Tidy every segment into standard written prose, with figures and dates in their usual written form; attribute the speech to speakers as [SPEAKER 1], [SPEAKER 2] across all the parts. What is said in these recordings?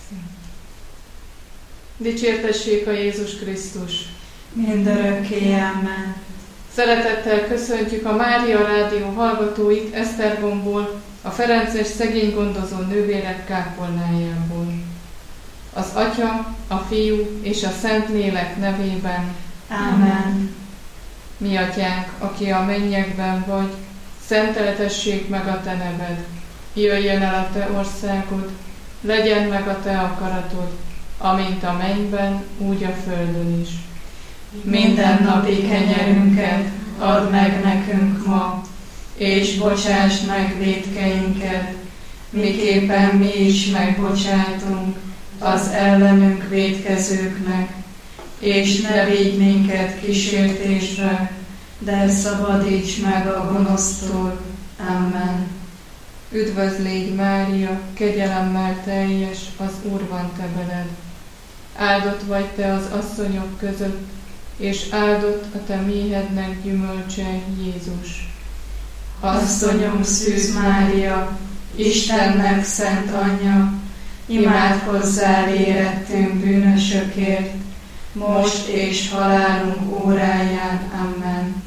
[SPEAKER 1] Dicsértessék a Jézus Krisztus!
[SPEAKER 2] Mindörökké, amen.
[SPEAKER 1] Szeretettel köszöntjük a Mária Rádió hallgatóit Esztergomból, a Ferences Szegény Gondozó Nővérek kápolnájából. Az Atya, a Fiú és a Szentlélek nevében.
[SPEAKER 2] Amen.
[SPEAKER 1] Mi Atyánk, aki a mennyekben vagy, szenteltessék meg a Te neved. Jöjjön el a Te országod, legyen meg a Te akaratod, amint a mennyben, úgy a földön is.
[SPEAKER 2] Minden napi kenyerünket add meg nekünk ma, és bocsásd meg vétkeinket, miképpen mi is megbocsátunk az ellenünk vétkezőknek, és ne vigy minket kísértésre, de szabadíts meg a gonosztól. Amen.
[SPEAKER 1] Üdvözlégy Mária, kegyelemmel teljes, az Úr van te veled. Áldott vagy te az asszonyok között, és áldott a te méhednek gyümölcse, Jézus.
[SPEAKER 2] Asszonyom Szűz Mária, Istennek szent anyja, imádkozzál érettünk bűnösökért, most és halálunk óráján. Amen.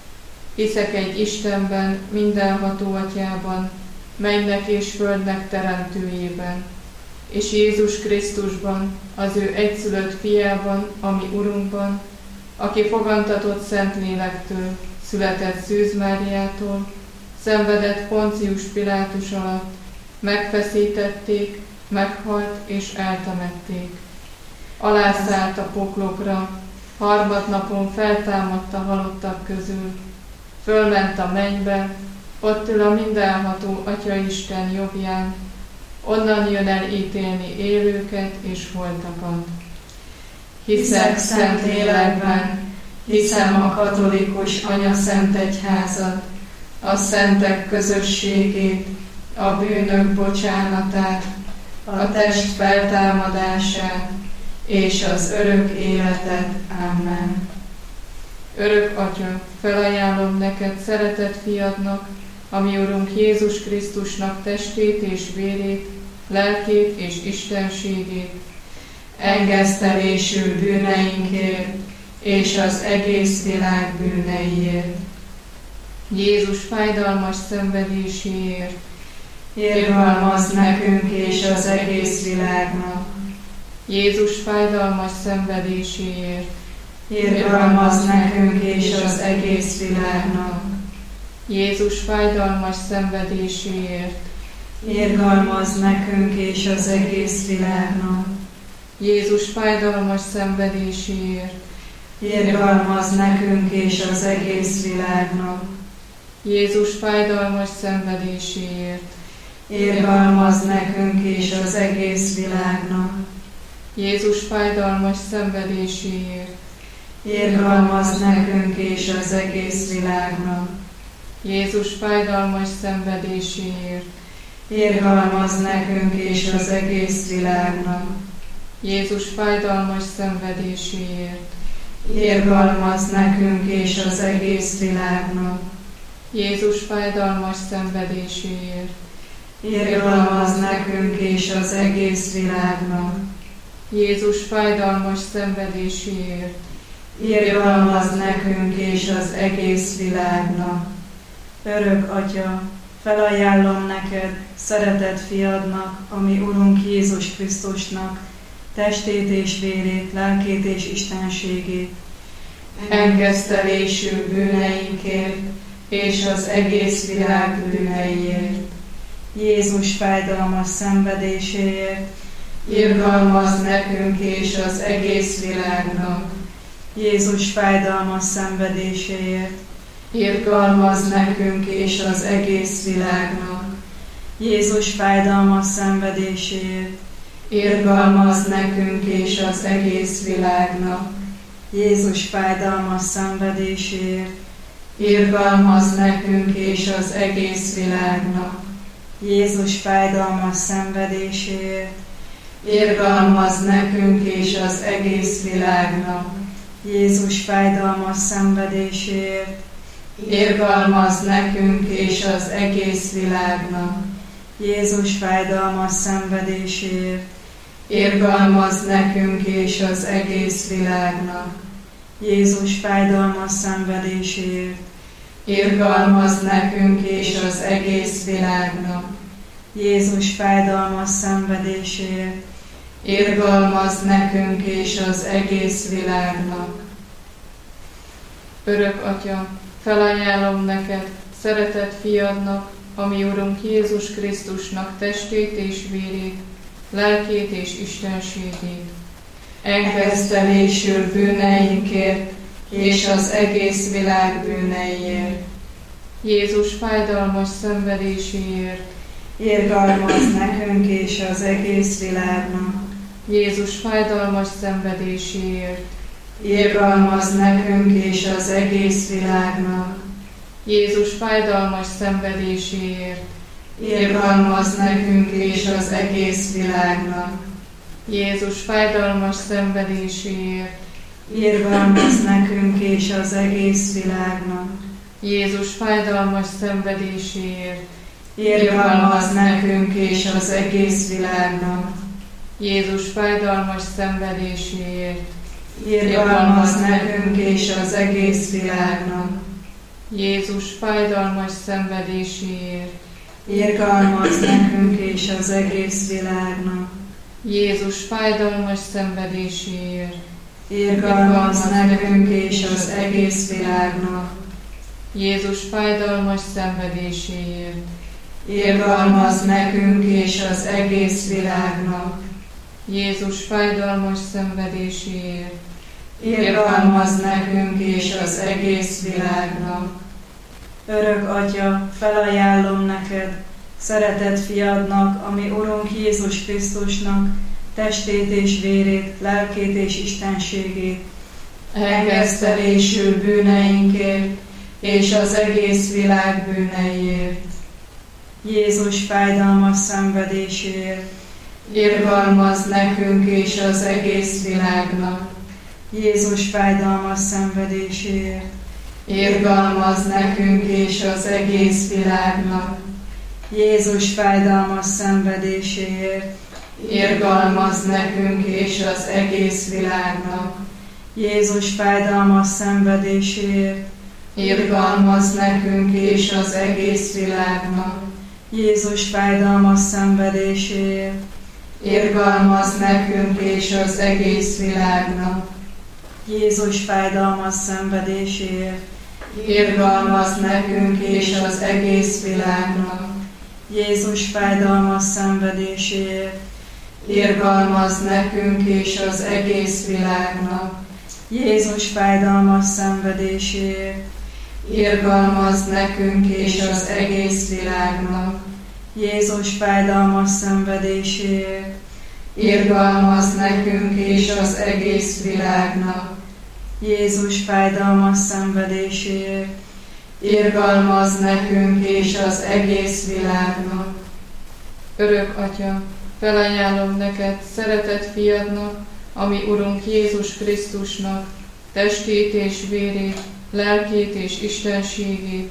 [SPEAKER 1] Hiszek egy Istenben, mindenható Atyában, mennynek és földnek teremtőjében, és Jézus Krisztusban, az ő egyszülött fiában, ami Urunkban, aki fogantatott Szentlélektől, született Szűz Máriától, szenvedett Poncius Pilátus alatt, megfeszítették, meghalt és eltemették. Alászállt a poklokra, harmadnapon feltámadt a halottak közül, fölment a mennybe, ott ül a mindenható Atya Isten jobbján, onnan jön el ítélni élőket és holtakat.
[SPEAKER 2] Hiszek szent lélekben, hiszem a katolikus anyaszentegyházat, a szentek közösségét, a bűnök bocsánatát, a test feltámadását és az örök életet. Amen.
[SPEAKER 1] Örök Atya, felajánlom neked szeretett fiadnak, a mi Urunk Jézus Krisztusnak testét és vérét, lelkét és istenségét,
[SPEAKER 2] engesztelésű bűneinkért és az egész világ bűneiért.
[SPEAKER 1] Jézus fájdalmas szenvedéséért,
[SPEAKER 2] irgalmazz nekünk és az egész világnak.
[SPEAKER 1] Jézus fájdalmas szenvedéséért,
[SPEAKER 2] irgalmazz nekünk és az egész világnak.
[SPEAKER 1] Jézus fájdalmas szenvedéséért,
[SPEAKER 2] irgalmazz nekünk és az egész világnak.
[SPEAKER 1] Jézus fájdalmas szenvedéséért,
[SPEAKER 2] irgalmazz nekünk és az egész világnak.
[SPEAKER 1] Jézus fájdalmas szenvedéséért,
[SPEAKER 2] irgalmazz nekünk és az egész világnak.
[SPEAKER 1] Jézus fájdalmas szenvedéséért,
[SPEAKER 2] irgalmazz nekünk és az egész világnak.
[SPEAKER 1] Jézus fájdalmas szenvedéséért,
[SPEAKER 2] irgalmazz nekünk és az egész világnak.
[SPEAKER 1] Jézus fájdalmas szenvedéséért,
[SPEAKER 2] irgalmazz nekünk és az egész világnak.
[SPEAKER 1] Jézus fájdalmas szenvedéséért,
[SPEAKER 2] irgalmazz nekünk és az egész világnak.
[SPEAKER 1] Jézus fájdalmas szenvedéséért,
[SPEAKER 2] irgalmazz nekünk és az egész világnak. Örök Atya, felajánlom neked, szeretett fiadnak, a mi Urunk Jézus Krisztusnak, testét és vérét, lelkét és istenségét, engesztelésű bűneinkért és az egész világ bűneiért. Jézus fájdalmas szenvedéséért, irgalmazz nekünk és az egész világnak. Jézus fájdalmas szenvedéséért, irgalmazz nekünk és az egész világnak. Jézus fájdalmas szenvedéséért, irgalmazz nekünk és az egész világnak. Jézus fájdalmas szenvedéséért, irgalmazz nekünk és az egész világnak. Jézus fájdalmas szenvedéséért, irgalmazz nekünk és az egész világnak. Jézus fájdalmas szenvedéséért, irgalmazz nekünk és az egész világnak. Jézus fájdalmas szenvedéséért, irgalmazz nekünk és az egész világnak. Jézus fájdalmas szenvedéséért, irgalmazz nekünk és az egész világnak. Jézus fájdalmas szenvedéséért, irgalmazz nekünk és az egész világnak.
[SPEAKER 1] Örök Atya, felajánlom neked, szeretett fiadnak, ami Urunk Jézus Krisztusnak testét és vérét, lelkét és istenségét.
[SPEAKER 2] Engesztelésül bűneinkért és az egész világ bűneiért.
[SPEAKER 1] Jézus fájdalmas szenvedéséért,
[SPEAKER 2] irgalmazz nekünk és az egész világnak.
[SPEAKER 1] Jézus fájdalmas szenvedéséért,
[SPEAKER 2] irgalmazz nekünk és az egész világnak.
[SPEAKER 1] Jézus fájdalmas szenvedéséért,
[SPEAKER 2] irgalmazz nekünk és az egész világnak.
[SPEAKER 1] Jézus fájdalmas szenvedéséért,
[SPEAKER 2] irgalmazz nekünk és az egész világnak.
[SPEAKER 1] Jézus fájdalmas szenvedéséért,
[SPEAKER 2] irgalmazz nekünk és az egész világnak.
[SPEAKER 1] Jézus fájdalmas szenvedéséért,
[SPEAKER 2] irgalmazz nekünk és az egész világnak.
[SPEAKER 1] Jézus fájdalmas szenvedéséért,
[SPEAKER 2] irgalmazz nekünk és az egész világnak.
[SPEAKER 1] Jézus fájdalmas szenvedéséért,
[SPEAKER 2] irgalmazz nekünk és az egész világnak.
[SPEAKER 1] Jézus fájdalmas szenvedéséért,
[SPEAKER 2] irgalmazz nekünk és az egész világnak.
[SPEAKER 1] Jézus fájdalmas szenvedéséért,
[SPEAKER 2] irgalmazz nekünk és az egész világnak. Örök Atya, felajánlom neked, szeretett fiadnak, ami Urunk Jézus Krisztusnak testét és vérét, lelkét és istenségét, engesztelésül bűneinkért és az egész világ bűneiért. Jézus fájdalmas szenvedéséért, irgalmazz nekünk és az egész világnak. Jézus fájdalmas szenvedéséért, irgalmazz nekünk és az egész világnak. Jézus fájdalmas szenvedéséért, irgalmazz nekünk és az egész világnak. Jézus fájdalmas szenvedéséért, irgalmazz nekünk és az egész világnak. Jézus fájdalmas szenvedéséért, irgalmazz nekünk és az egész világnak. Jézus fájdalmas szenvedéséért, irgalmazz nekünk és az egész világnak. Jézus fájdalmas szenvedéséért, irgalmazz nekünk és az egész világnak. Jézus fájdalmas szenvedéséért, irgalmazz nekünk és az egész világnak. Jézus fájdalmas szenvedéséért, irgalmazz nekünk és az egész világnak. Jézus fájdalmas szenvedéséért, irgalmazz nekünk és az egész világnak.
[SPEAKER 1] Örök Atya, felajánlom neked, szeretett fiadnak, ami Urunk Jézus Krisztusnak testét és vérét, lelkét és istenségét,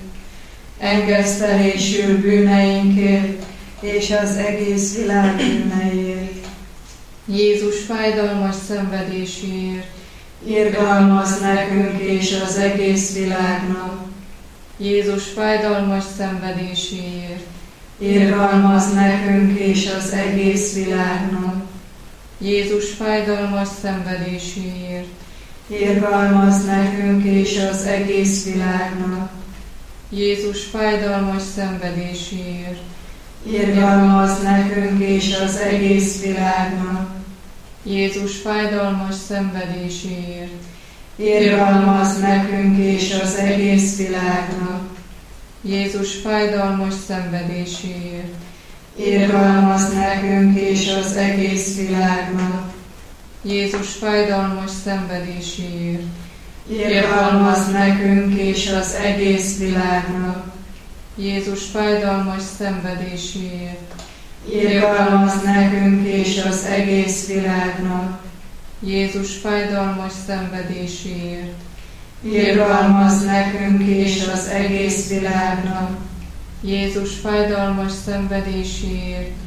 [SPEAKER 2] engesztelésül bűneinkért és az egész világ bűneiért.
[SPEAKER 1] Jézus fájdalmas szenvedéséért,
[SPEAKER 2] irgalmazz nekünk és az egész világnak.
[SPEAKER 1] Jézus fájdalmas szenvedéséért,
[SPEAKER 2] irgalmazz nekünk és az egész világnak.
[SPEAKER 1] Jézus fájdalmas szenvedéséért,
[SPEAKER 2] irgalmazz nekünk és az egész világnak.
[SPEAKER 1] Jézus fájdalmas szenvedéséért,
[SPEAKER 2] irgalmazz nekünk és az egész világnak.
[SPEAKER 1] Jézus fájdalmas szenvedéséért,
[SPEAKER 2] irgalmazz nekünk és az egész világnak.
[SPEAKER 1] Jézus fájdalmas szenvedéséért,
[SPEAKER 2] irgalmazz nekünk és az egész világnak.
[SPEAKER 1] Jézus fájdalmas szenvedéséért,
[SPEAKER 2] irgalmazz nekünk és az egész világnak.
[SPEAKER 1] Jézus fájdalmas szenvedéséért,
[SPEAKER 2] irgalmazz nekünk és az egész világnak.
[SPEAKER 1] Jézus fájdalmas szenvedéséért,
[SPEAKER 2] irgalmazz nekünk és az egész világnak.
[SPEAKER 1] Jézus fájdalmas szenvedéséért,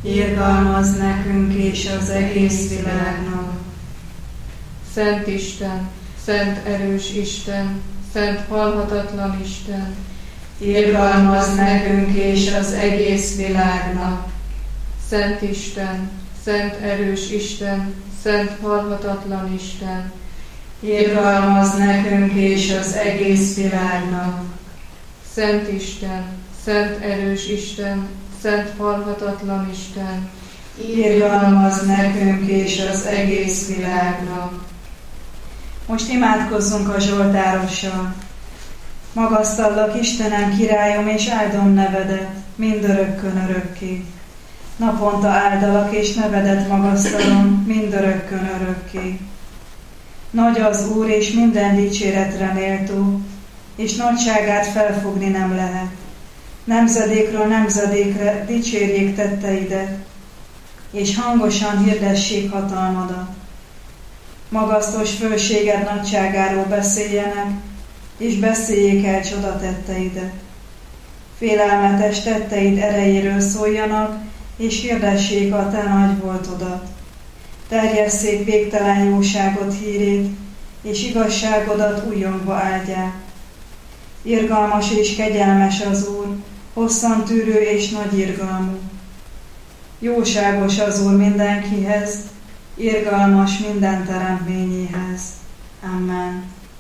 [SPEAKER 2] irgalmaz nekünk és az egész világnak.
[SPEAKER 1] Szent Isten, szent erős Isten, szent halhatatlan Isten,
[SPEAKER 2] irgalmaz nekünk és az egész világnak.
[SPEAKER 1] Szent Isten, szent erős Isten, szent halhatatlan Isten,
[SPEAKER 2] irgalmaz nekünk és az egész világnak.
[SPEAKER 1] Szent Isten, szent erős Isten, szent halhatatlan Isten,
[SPEAKER 2] irgalmaz nekünk és az egész világnak. Most imádkozzunk a Zsoltárossal. Magasztallak, Istenem, királyom, és áldom nevedet, mindörökkön örökké. Naponta áldalak, és nevedet magasztalom, mindörökkön örökké. Nagy az Úr, és minden dicséretre méltó, és nagyságát felfogni nem lehet. Nemzedékről nemzedékre dicsérjék tetteidet, és hangosan hirdessék hatalmadat. Magasztos fölséged nagyságáról beszéljenek, és beszéljék el csodatetteidet. Félelmetes tetteid erejéről szóljanak, és hirdessék a te nagy voltodat. Terjesszék végtelen jóságot hírét, és igazságodat újjongva áldják. Irgalmas és kegyelmes az Úr, hosszan tűrő és nagy irgalmú. Jóságos az Úr mindenkihez, irgalmas minden teremtményéhez. Amen.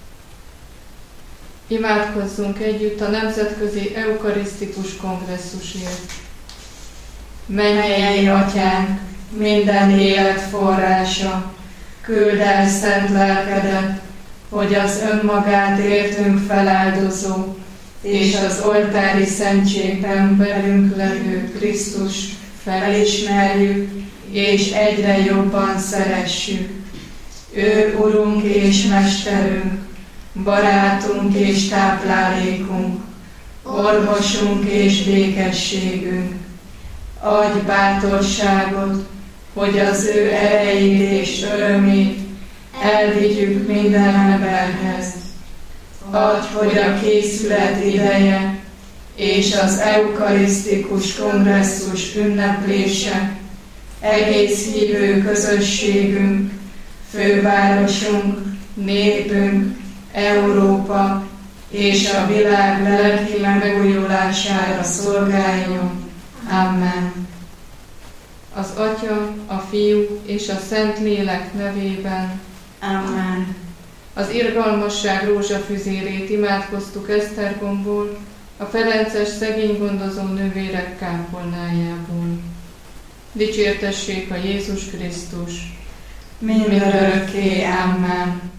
[SPEAKER 1] Imádkozzunk együtt a Nemzetközi Eukarisztikus Kongresszusért. Mennyei Atyánk, minden élet forrása, küldd el szent lelkedet, hogy az önmagát értünk feláldozó, és az oltári szentségben velünk levő Krisztus felismerjük, és egyre jobban szeressük. Ő Urunk és Mesterünk, barátunk és táplálékunk, orvosunk és békességünk. Adj bátorságot, hogy az ő erejét és örömét elvigyük minden emberhez. Adj, hogy a készület ideje és az eukarisztikus kongresszus ünneplése egész hívő közösségünk, fővárosunk, népünk, Európa és a világ lelki megújulására szolgáljon. Amen. Az Atya, a Fiú és a Szent Lélek nevében.
[SPEAKER 2] Amen.
[SPEAKER 1] Az irgalmasság rózsafüzérét imádkoztuk Esztergomból, a ferences szegénygondozó nővérek kápolnájából. Dicsértessék a Jézus Krisztus!
[SPEAKER 2] Mindörökké. Amen.